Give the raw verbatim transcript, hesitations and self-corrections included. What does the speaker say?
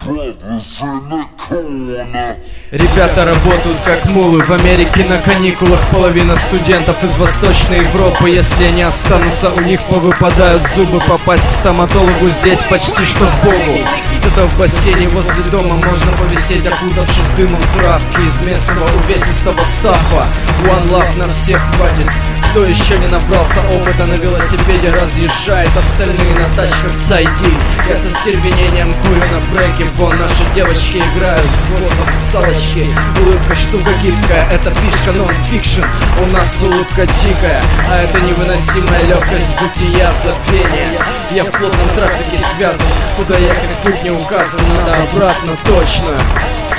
Ребята работают как мулы в Америке на каникулах. Половина студентов из Восточной Европы. Если они останутся, у них повыпадают зубы. Попасть к стоматологу здесь почти что в Богу. Где-то в бассейне возле дома можно повисеть, окутавшись дымом травки из местного увесистого стафа. One love на всех хватит. Кто еще не набрался опыта на велосипеде, разъезжает, остальные на тачках сойди. Я со стервенением курю на бреке. Вон наши девочки играют с боссом в салочки. Улыбка штука гибкая, это фишка нон-фикшн. У нас улыбка дикая, а это невыносимая легкость бытия, забвения. Я в плотном трафике связан, куда я как путь не указан, надо обратно точно.